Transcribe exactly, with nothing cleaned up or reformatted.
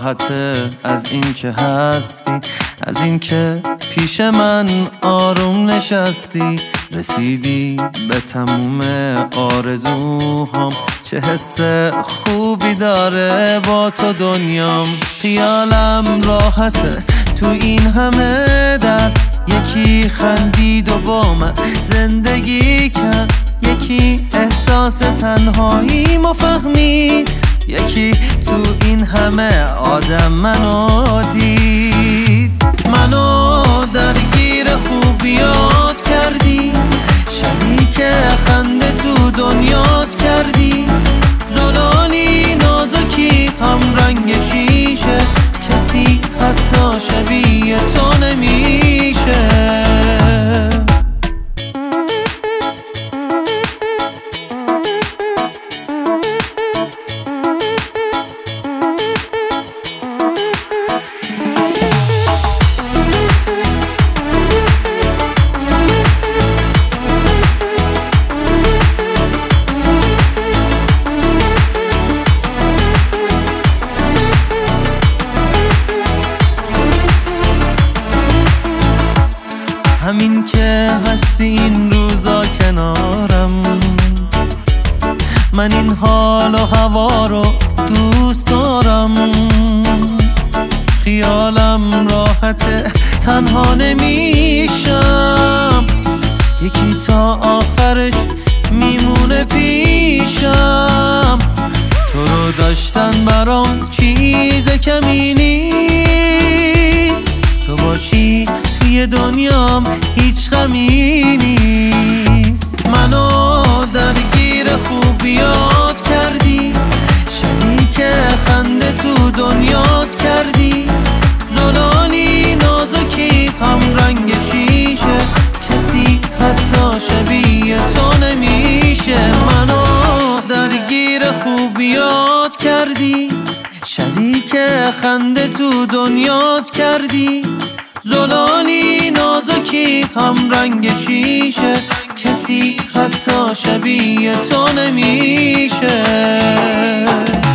راحته از این که هستی، از این که پیش من آروم نشستی. رسیدی به تموم آرزوهام، چه حس خوبی داره با تو دنیام. خیالم راحته تو این همه درد، یکی خندید و با من زندگی کرد، یکی احساس تنهایی ما فهمید، یکی تو این همه آدم منو دید. منو درگیر خوبیات کردی، شریک خنده تو دنیات کردی. زلالی نازکی هم رنگ شیشه، کسی حتی شبیه تو نمیشه. همین که هستی این روزا کنارم، من این حال و هوا رو دوست دارم. خیالم راحته تنها نمیشم، یکی تا آخرش میمونه پیشم. تو رو داشتن برام چیز کمی نیست، تو باشی توی دنیام هیچ غمی نیست. منو درگیر خوبیات کردی، شریک خنده تو دنیات کردی. زلالی نازکی هم رنگ شیشه، کسی حتی شبیه تو نمیشه. منو درگیر خوبیات کردی، شریک خنده تو دنیات کردی. زلالی نازکی هم رنگ شیشه، کسی حتی شبیه تو نمیشه.